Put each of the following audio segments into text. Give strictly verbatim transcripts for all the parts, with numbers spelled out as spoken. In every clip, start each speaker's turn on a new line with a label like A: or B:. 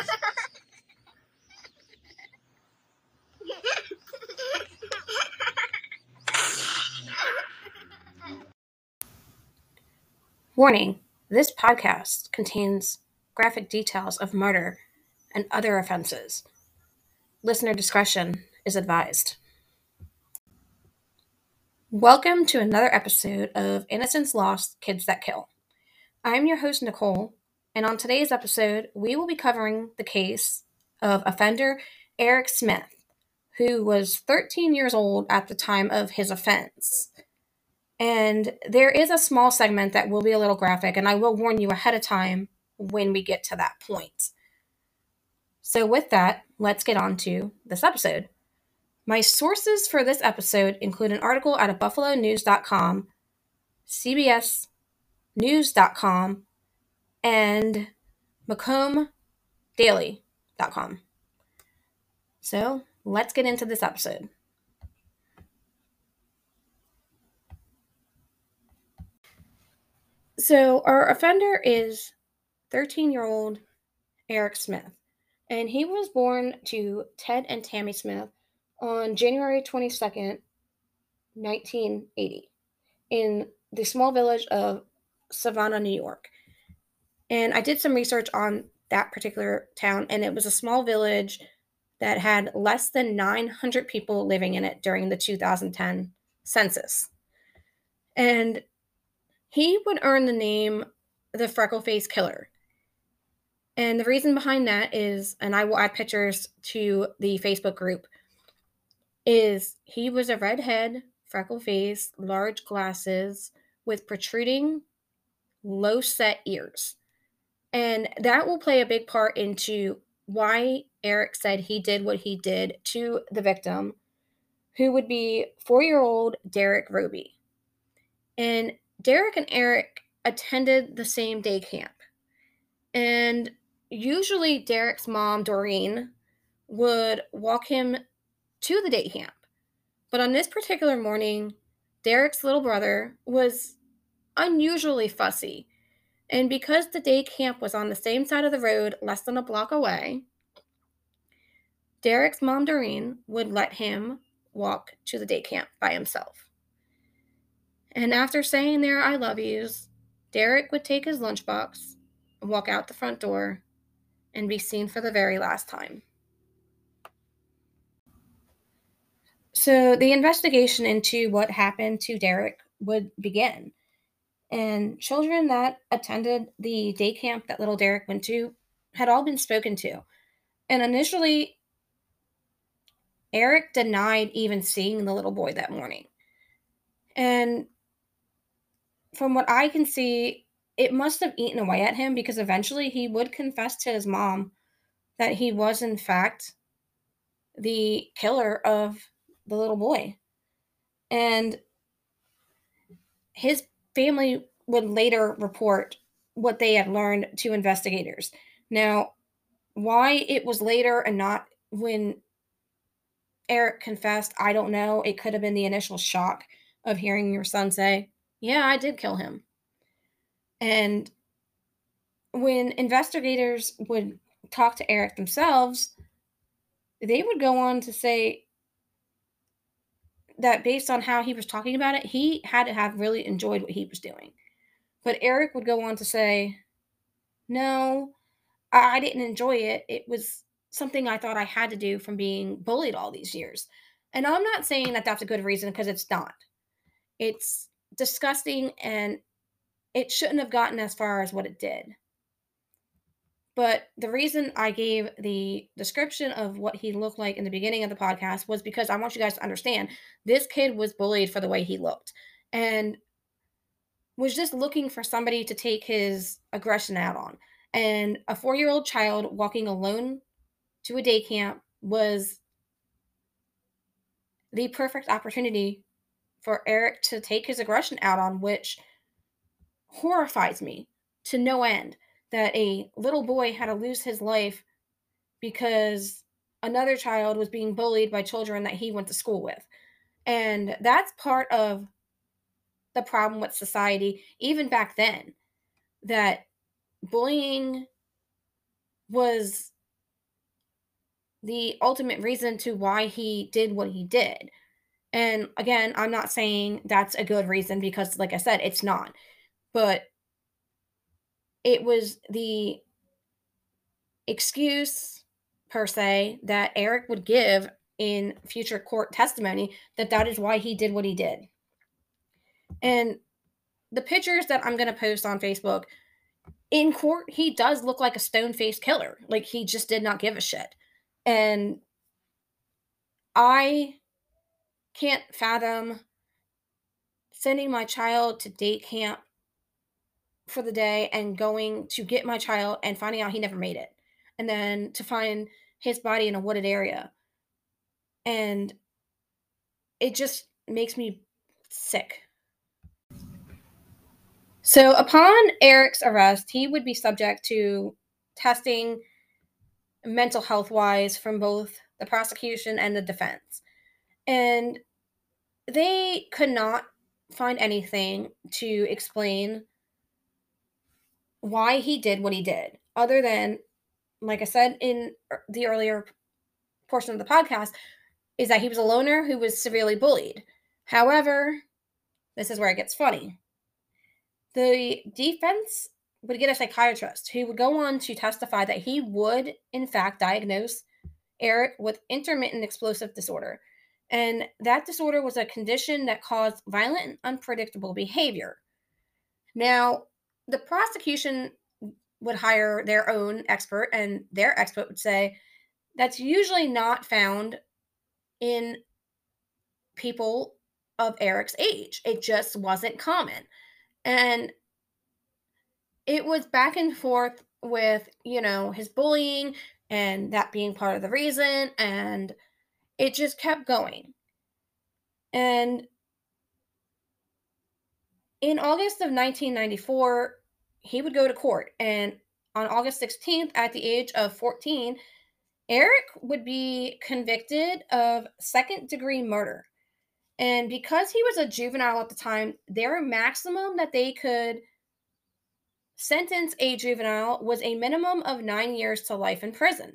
A: Warning: this podcast contains graphic details of murder and other offenses. Listener discretion is advised. Welcome to another episode of Innocence Lost, Kids That Kill. I'm your host, Nicole, and on today's episode, we will be covering the case of offender Eric Smith, who was thirteen years old at the time of his offense. And there is a small segment that will be a little graphic, and I will warn you ahead of time when we get to that point. So with that, let's get on to this episode. My sources for this episode include an article out of buffalo news dot com, C B S news dot com, and macomb daily dot com. So let's get into this episode. So our offender is thirteen-year-old Eric Smith, and he was born to Ted and Tammy Smith on January twenty-second, nineteen eighty, in the small village of Savannah, New York. And I did some research on that particular town, and it was a small village that had less than nine hundred people living in it during the two thousand ten census. And he would earn the name the Freckle-Faced Killer. And the reason behind that is, and I will add pictures to the Facebook group, is he was a redhead, freckle-faced, large glasses with protruding, low-set ears. And that will play a big part into why Eric said he did what he did to the victim, who would be four-year-old Derek Roby. And Derek and Eric attended the same day camp. And usually Derek's mom, Doreen, would walk him to the day camp. But on this particular morning, Derek's little brother was unusually fussy. And because the day camp was on the same side of the road, less than a block away, Derek's mom, Doreen, would let him walk to the day camp by himself. And after saying their I love yous, Derek would take his lunchbox, walk out the front door, and be seen for the very last time. So the investigation into what happened to Derek would begin. And children that attended the day camp that little Derek went to had all been spoken to. And initially, Eric denied even seeing the little boy that morning. And from what I can see, it must have eaten away at him, because eventually he would confess to his mom that he was, in fact, the killer of the little boy. And his family would later report what they had learned to investigators. Now, why it was later and not when Eric confessed, I don't know. It could have been the initial shock of hearing your son say, yeah, I did kill him. And when investigators would talk to Eric themselves, they would go on to say that based on how he was talking about it, he had to have really enjoyed what he was doing. But Eric would go on to say, no, I didn't enjoy it. It was something I thought I had to do from being bullied all these years. And I'm not saying that that's a good reason, because it's not. It's disgusting, and it shouldn't have gotten as far as what it did. But the reason I gave the description of what he looked like in the beginning of the podcast was because I want you guys to understand this kid was bullied for the way he looked, and was just looking for somebody to take his aggression out on. And a four-year-old child walking alone to a day camp was the perfect opportunity for Eric to take his aggression out on, which horrifies me to no end, that a little boy had to lose his life because another child was being bullied by children that he went to school with. And that's part of the problem with society, even back then, that bullying was the ultimate reason to why he did what he did. And again, I'm not saying that's a good reason because, like I said, it's not. But it was the excuse, per se, that Eric would give in future court testimony that that is why he did what he did. And the pictures that I'm going to post on Facebook, in court, he does look like a stone-faced killer. Like, he just did not give a shit. And I can't fathom sending my child to date camp for the day and going to get my child and finding out he never made it. And then to find his body in a wooded area. And it just makes me sick. So upon Eric's arrest, he would be subject to testing mental health wise from both the prosecution and the defense. And they could not find anything to explain why he did what he did, other than, like I said in the earlier portion of the podcast, is that he was a loner who was severely bullied. However, this is where it gets funny. The defense would get a psychiatrist who would go on to testify that he would, in fact, diagnose Eric with intermittent explosive disorder. And that disorder was a condition that caused violent and unpredictable behavior. Now, the prosecution would hire their own expert, and their expert would say that's usually not found in people of Eric's age. It just wasn't common. And it was back and forth with, you know, his bullying and that being part of the reason, and it just kept going. And in August of nineteen ninety-four, he would go to court, and on August sixteenth, at the age of fourteen, Eric would be convicted of second-degree murder. And because he was a juvenile at the time, their maximum that they could sentence a juvenile was a minimum of nine years to life in prison.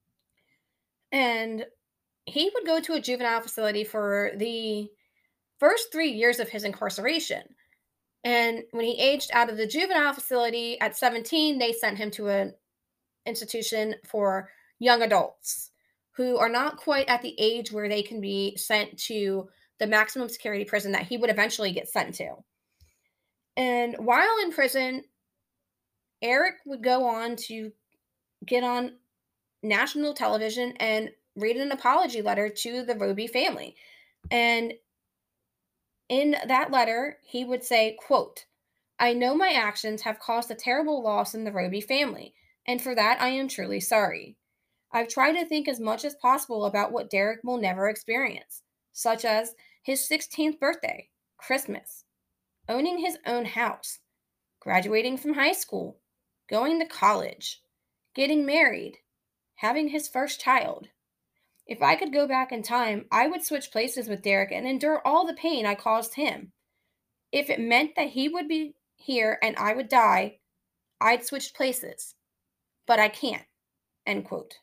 A: And he would go to a juvenile facility for the first three years of his incarceration. And when he aged out of the juvenile facility at seventeen, they sent him to an institution for young adults who are not quite at the age where they can be sent to the maximum security prison that he would eventually get sent to. And while in prison, Eric would go on to get on national television and read an apology letter to the Roby family. And in that letter, he would say, quote, "I know my actions have caused a terrible loss in the Roby family, and for that I am truly sorry. I've tried to think as much as possible about what Derek will never experience, such as his sixteenth birthday, Christmas, owning his own house, graduating from high school, going to college, getting married, having his first child. If I could go back in time, I would switch places with Derek and endure all the pain I caused him. If it meant that he would be here and I would die, I'd switch places. But I can't." End quote.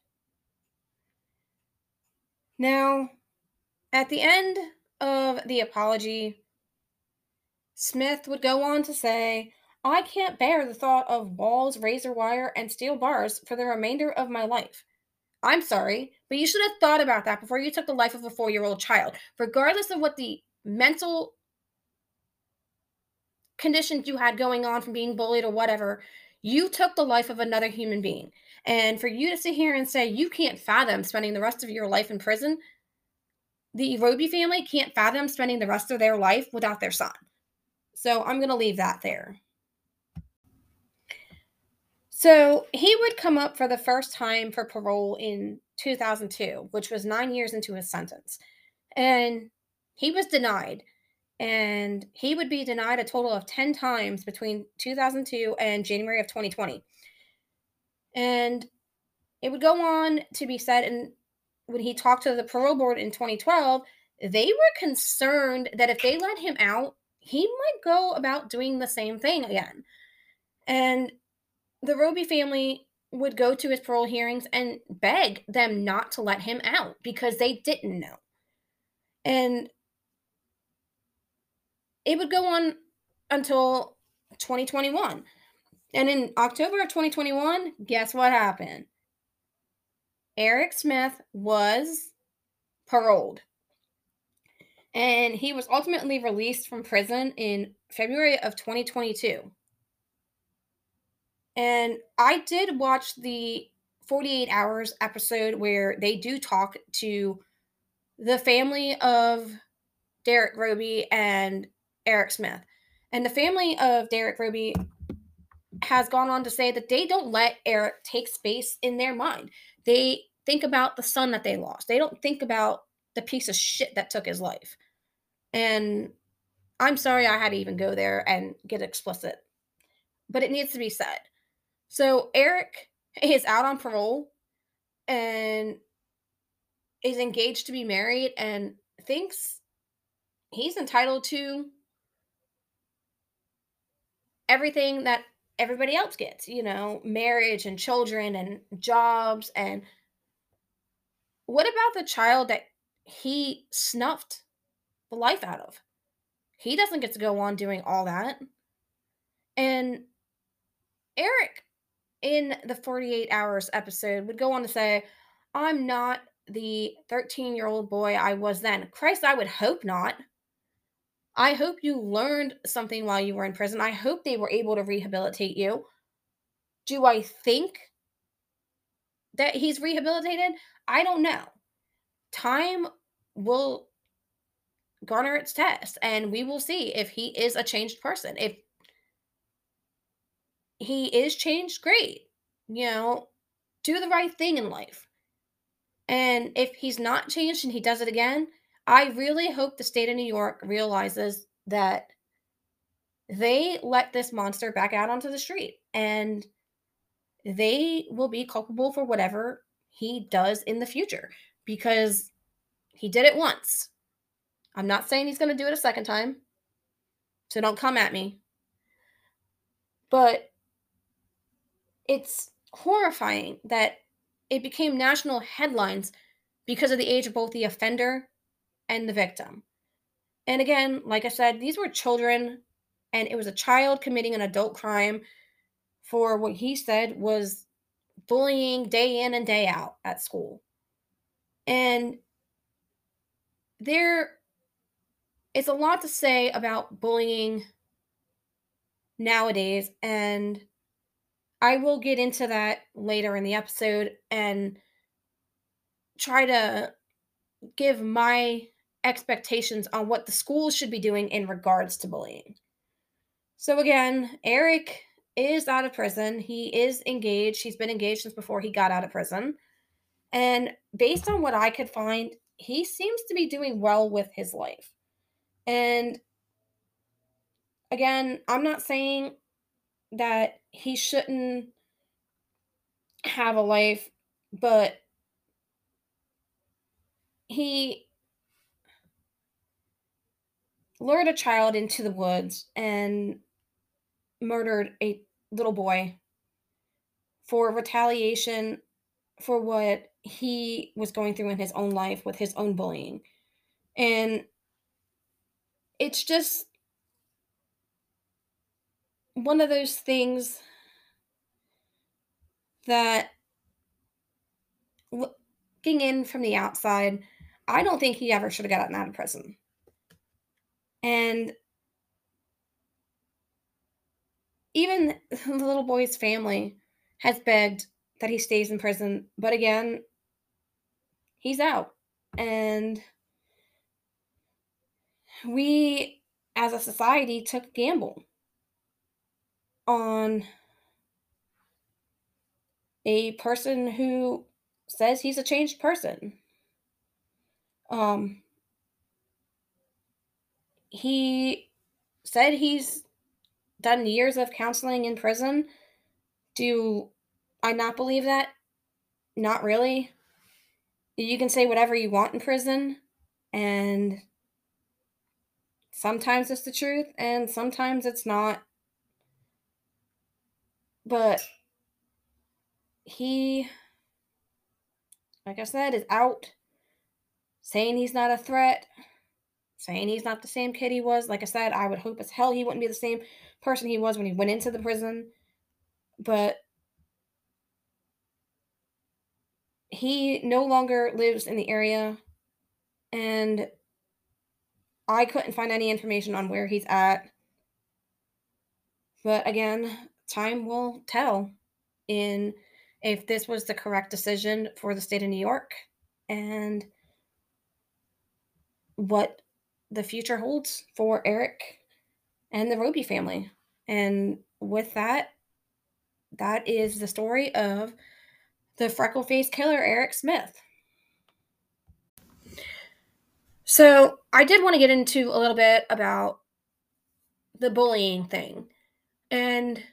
A: Now, at the end of the apology, Smith would go on to say, "I can't bear the thought of walls, razor wire, and steel bars for the remainder of my life. I'm sorry, but you should have thought about that before you took the life of a four-year-old child. Regardless of what the mental conditions you had going on from being bullied or whatever, you took the life of another human being. And for you to sit here and say you can't fathom spending the rest of your life in prison, the Roby family can't fathom spending the rest of their life without their son." So I'm going to leave that there. So he would come up for the first time for parole in two thousand two, which was nine years into his sentence. And he was denied. And he would be denied a total of ten times between two thousand two and January of twenty twenty. And it would go on to be said, and when he talked to the parole board in twenty twelve, they were concerned that if they let him out, he might go about doing the same thing again. And the Roby family would go to his parole hearings and beg them not to let him out because they didn't know. And it would go on until twenty twenty-one. And in October of twenty twenty-one, guess what happened? Eric Smith was paroled. And he was ultimately released from prison in February of twenty twenty-two. And I did watch the forty-eight hours episode where they do talk to the family of Derek Roby and Eric Smith. And the family of Derek Roby has gone on to say that they don't let Eric take space in their mind. They think about the son that they lost. They don't think about the piece of shit that took his life. And I'm sorry I had to even go there and get explicit, but it needs to be said. So Eric is out on parole and is engaged to be married and thinks he's entitled to everything that everybody else gets, you know, marriage and children and jobs. And what about the child that he snuffed the life out of? He doesn't get to go on doing all that. And Eric, in the forty-eight hours episode, would go on to say, I'm not the thirteen year old boy I was then. Christ, I would hope not. I hope you learned something while you were in prison. I hope they were able to rehabilitate you. Do I think that he's rehabilitated? I don't know. Time will garner its test, and we will see if he is a changed person. If he is changed, great. You know, do the right thing in life. And if he's not changed and he does it again, I really hope the state of New York realizes that they let this monster back out onto the street and they will be culpable for whatever he does in the future because he did it once. I'm not saying he's going to do it a second time, so don't come at me. But it's horrifying that it became national headlines because of the age of both the offender and the victim. And again, like I said, these were children, and it was a child committing an adult crime for what he said was bullying day in and day out at school. And there is a lot to say about bullying nowadays, and I will get into that later in the episode and try to give my expectations on what the schools should be doing in regards to bullying. So again, Eric is out of prison. He is engaged. He's been engaged since before he got out of prison. And based on what I could find, he seems to be doing well with his life. And again, I'm not saying that he shouldn't have a life, but he lured a child into the woods and murdered a little boy for retaliation for what he was going through in his own life with his own bullying. And it's just one of those things that, looking in from the outside, I don't think he ever should have gotten out of prison. And even the little boy's family has begged that he stays in prison. But again, he's out. And we, as a society, took a gamble on a person who says he's a changed person. Um, he said he's done years of counseling in prison. Do I not believe that? Not really. You can say whatever you want in prison, and sometimes it's the truth, and sometimes it's not. But he, like I said, is out saying he's not a threat, saying he's not the same kid he was. Like I said, I would hope as hell he wouldn't be the same person he was when he went into the prison. But he no longer lives in the area, and I couldn't find any information on where he's at. But again, time will tell in if this was the correct decision for the state of New York and what the future holds for Eric and the Roby family. And with that, that is the story of the freckle-faced killer, Eric Smith. So I did want to get into a little bit about the bullying thing. And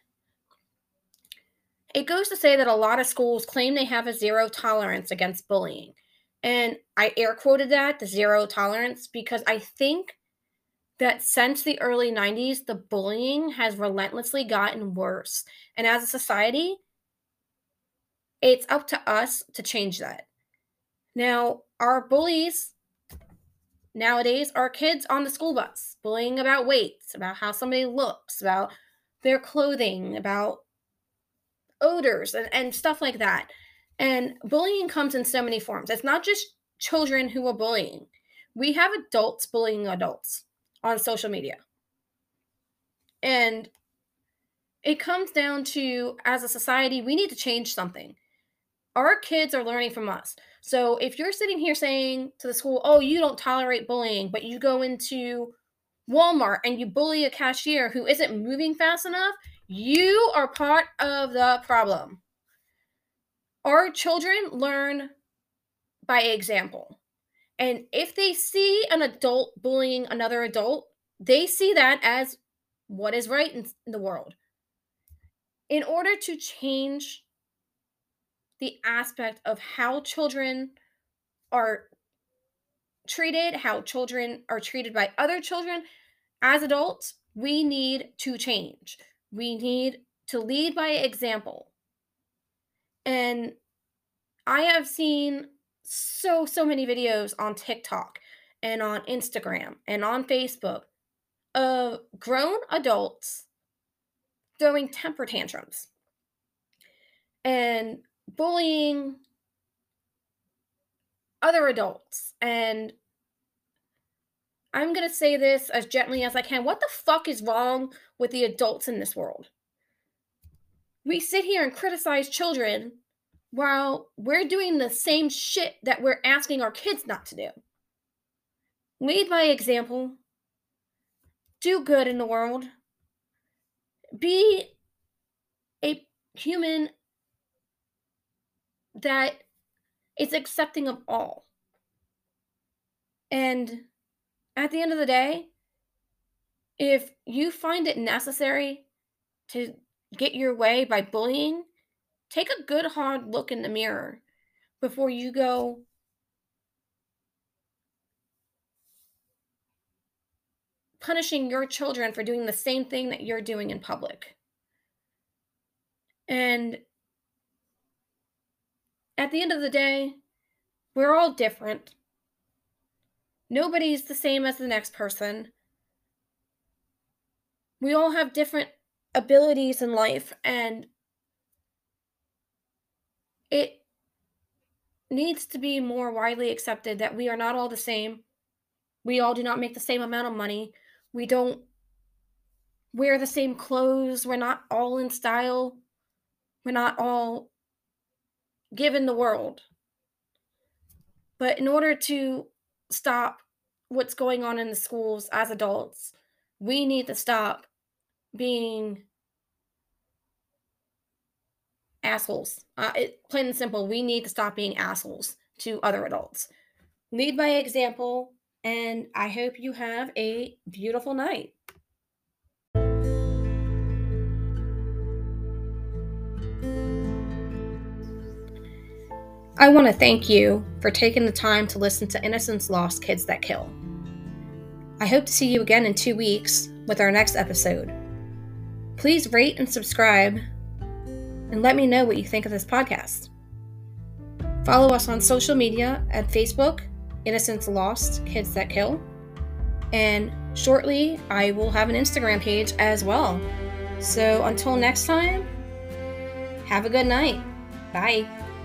A: it goes to say that a lot of schools claim they have a zero tolerance against bullying. And I air quoted that, the zero tolerance, because I think that since the early nineties, the bullying has relentlessly gotten worse. And as a society, it's up to us to change that. Now, our bullies nowadays are kids on the school bus, bullying about weights, about how somebody looks, about their clothing, about odors, and, and stuff like that. And bullying comes in so many forms. It's not just children who are bullying. We have adults bullying adults on social media. And it comes down to, as a society, we need to change something. Our kids are learning from us. So if you're sitting here saying to the school, oh, you don't tolerate bullying, but you go into Walmart and you bully a cashier who isn't moving fast enough, you are part of the problem. Our children learn by example. And if they see an adult bullying another adult, they see that as what is right in the world. In order to change the aspect of how children are treated, how children are treated by other children, as adults, we need to change. We need to lead by example. And I have seen so, so many videos on TikTok and on Instagram and on Facebook of grown adults throwing temper tantrums and bullying other adults. And I'm going to say this as gently as I can. What the fuck is wrong with the adults in this world? We sit here and criticize children while we're doing the same shit that we're asking our kids not to do. Lead by example. Do good in the world. Be a human that is accepting of all. And at the end of the day, if you find it necessary to get your way by bullying, take a good hard look in the mirror before you go punishing your children for doing the same thing that you're doing in public. And at the end of the day, we're all different. Nobody's the same as the next person. We all have different abilities in life, and it needs to be more widely accepted that we are not all the same. We all do not make the same amount of money. We don't wear the same clothes. We're not all in style. We're not all given the world. But in order to stop what's going on in the schools as adults, we need to stop being assholes. Uh, it, plain and simple, we need to stop being assholes to other adults. Lead by example, and I hope you have a beautiful night. I want to thank you for taking the time to listen to Innocence Lost Kids That Kill. I hope to see you again in two weeks with our next episode. Please rate and subscribe and let me know what you think of this podcast. Follow us on social media at Facebook, Innocence Lost, Kids That Kill. And shortly, I will have an Instagram page as well. So until next time, have a good night. Bye.